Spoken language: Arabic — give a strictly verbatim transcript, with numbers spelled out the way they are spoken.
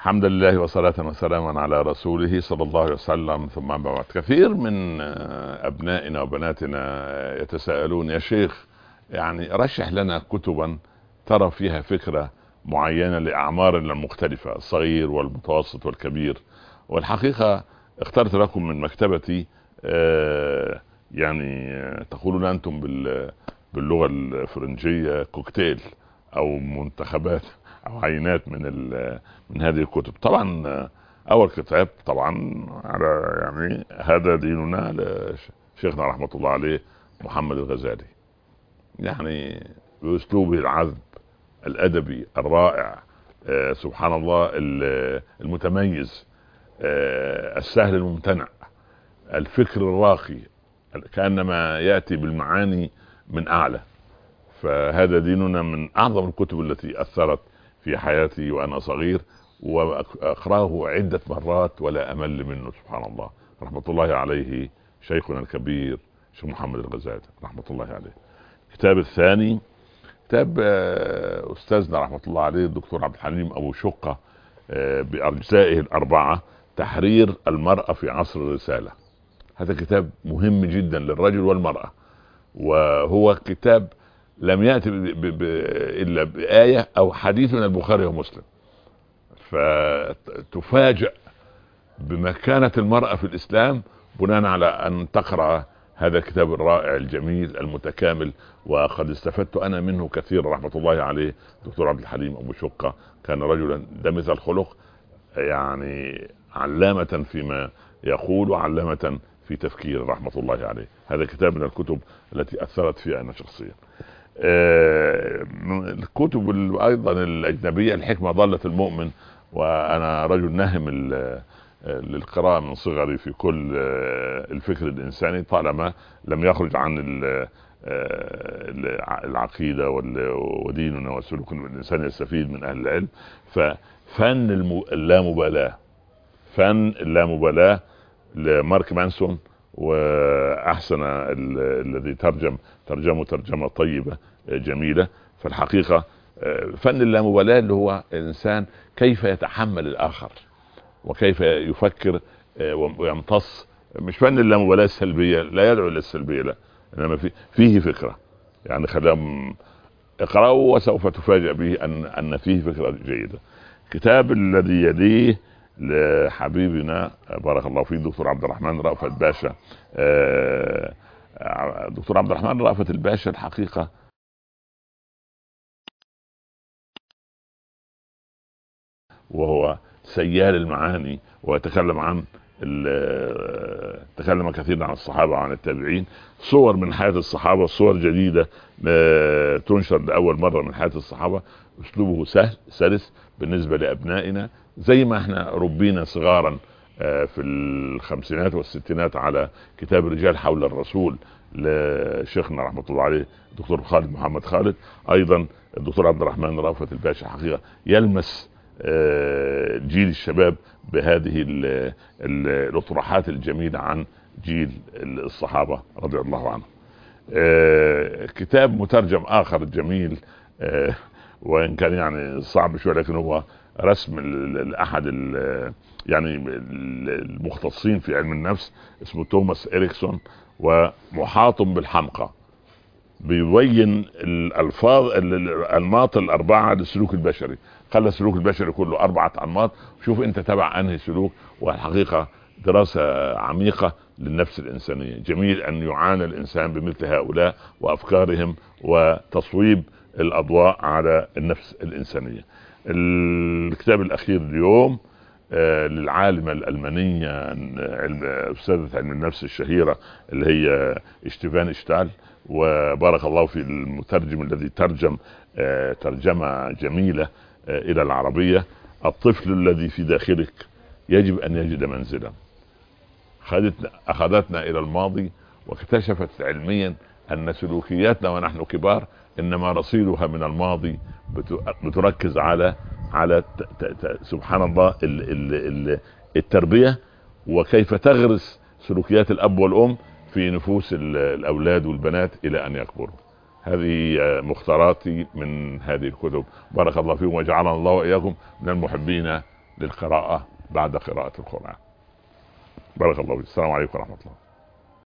الحمد لله وصلاة وسلاما على رسوله صلى الله عليه وسلم، ثم أما بعد. كثير من أبنائنا وبناتنا يتساءلون: يا شيخ، يعني رشح لنا كتبا ترى فيها فكرة معينة لأعمارنا المختلفة، الصغير والمتوسط والكبير. والحقيقة اخترت لكم من مكتبتي يعني تقولون أنتم باللغة الفرنجية كوكتيل أو منتخبات او عينات من من هذه الكتب. طبعا اول كتاب طبعا على يعني هذا ديننا لشيخنا رحمه الله عليه محمد الغزالي، يعني باسلوبه العذب الادبي الرائع، آه سبحان الله المتميز، آه السهل الممتنع، الفكر الراقي، كانما ياتي بالمعاني من اعلى. فهذا ديننا من اعظم الكتب التي اثرت في حياتي وانا صغير، واقراه عدة مرات ولا امل منه. سبحان الله، رحمة الله عليه شيخنا الكبير شيخ محمد الغزالي رحمة الله عليه. الكتاب الثاني كتاب استاذنا رحمة الله عليه الدكتور عبد الحليم ابو شقة بارجائه الاربعة، تحرير المرأة في عصر الرسالة. هذا كتاب مهم جدا للرجل والمرأة، وهو كتاب لم يأتي ب ب ب إلا بآية أو حديث من البخاري ومسلم، فتفاجأ بمكانة المرأة في الإسلام بناء على أن تقرأ هذا الكتاب الرائع الجميل المتكامل. وقد استفدت أنا منه كثير رحمة الله عليه. دكتور عبد الحليم أبو شقة كان رجلا دمث الخلق، يعني علامة فيما يقول وعلامة في تفكير رحمة الله عليه. هذا كتاب من الكتب التي أثرت فيها أنا شخصيا. آه الكتب أيضا الأجنبية، الحكمة ضالة المؤمن، وأنا رجل نهم للقراءة من صغري في كل الفكر الإنساني طالما لم يخرج عن العقيدة وديننا وسلوكنا. الإنسان يستفيد من أهل العلم. ففن اللامبالاة، فن اللامبالاة لمارك مانسون، واحسن الذي ترجم ترجمه ترجمه طيبه جميله. فالحقيقه فن اللامبالاه اللي هو الانسان كيف يتحمل الاخر وكيف يفكر ويمتص. مش فن اللامبالاه السلبيه، لا يدعو الى السلبيه، لا، انما في فيه فكره. يعني خلينا اقراه وسوف تفاجأ به ان ان فيه فكره جيده. الكتاب الذي يليه لحبيبنا بارك الله فيه دكتور عبد الرحمن رأفت باشا. دكتور عبد الرحمن رأفت الباشا الحقيقة وهو سيال المعاني، ويتكلم عن تكلم كثيرا عن الصحابة وعن التابعين. صور من حياة الصحابة، صور جديدة تنشر لأول مرة من حياة الصحابة. أسلوبه سهل سلس بالنسبة لأبنائنا، زي ما احنا ربينا صغارا في الخمسينات والستينات على كتاب رجال حول الرسول لشيخنا رحمة الله عليه الدكتور خالد محمد خالد. أيضا الدكتور عبد الرحمن رأفت الباشا حقيقة يلمس جيل الشباب بهذه الاطروحات الجميلة عن جيل الصحابة رضي الله عنهم. كتاب مترجم آخر جميل، وإن كان يعني صعب شوية، لكن هو رسم لأحد يعني المختصين في علم النفس اسمه توماس إريكسون، ومحاطم بالحمقى، بيبين الألفاظ الأنماط الأربعة للسلوك البشري. خلى السلوك البشري كله أربعة أنماط، شوف أنت تبع أنهي سلوك. والحقيقة دراسة عميقة للنفس الإنسانية. جميل أن يعاني الإنسان بمثل هؤلاء وأفكارهم وتصويب الأضواء على النفس الإنسانية. الكتاب الأخير اليوم آه للعالمة الألمانية أستاذة علم النفس الشهيرة اللي هي اشتيفان اشتال، وبارك الله في المترجم الذي ترجم آه ترجمة جميلة آه إلى العربية. الطفل الذي في داخلك يجب أن يجد منزلا. خدتنا أخذتنا إلى الماضي، واكتشفت علميا أن سلوكياتنا ونحن كبار إنما رصيدها من الماضي بتركز على على ت ت سبحان الله ال ال ال التربية، وكيف تغرس سلوكيات الأب والأم في نفوس الأولاد والبنات إلى أن يكبروا. هذه مختاراتي من هذه الكتب. بارك الله فيكم وجعلنا الله وإياكم من المحبين للقراءة بعد قراءة القرآن. بارك الله فيك. السلام عليكم ورحمة الله.